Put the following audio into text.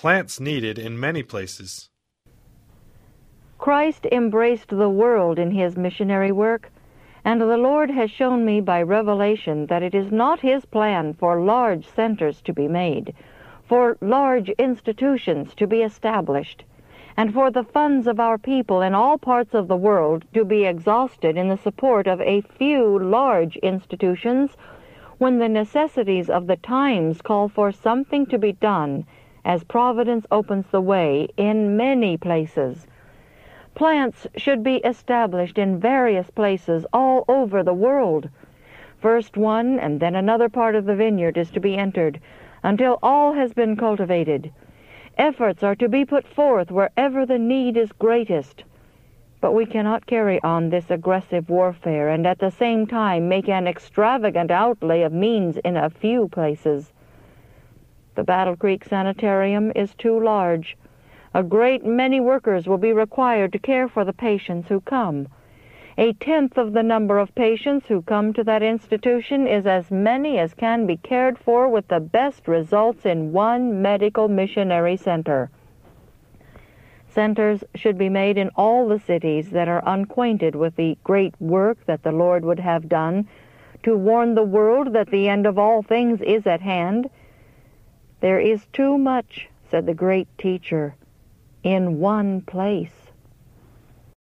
plants needed in many places. Christ embraced the world in his missionary work, and the Lord has shown me by revelation that it is not his plan for large centers to be made, for large institutions to be established, and for the funds of our people in all parts of the world to be exhausted in the support of a few large institutions, when the necessities of the times call for something to be done as providence opens the way in many places. Plants should be established in various places all over the world. First one and then another part of the vineyard is to be entered, until all has been cultivated. Efforts are to be put forth wherever the need is greatest. But we cannot carry on this aggressive warfare and at the same time make an extravagant outlay of means in a few places. The Battle Creek Sanitarium is too large. A great many workers will be required to care for the patients who come. 1/10 of the number of patients who come to that institution is as many as can be cared for with the best results in one medical missionary center. Centers should be made in all the cities that are unacquainted with the great work that the Lord would have done to warn the world that the end of all things is at hand. There is too much, said the great teacher, in one place.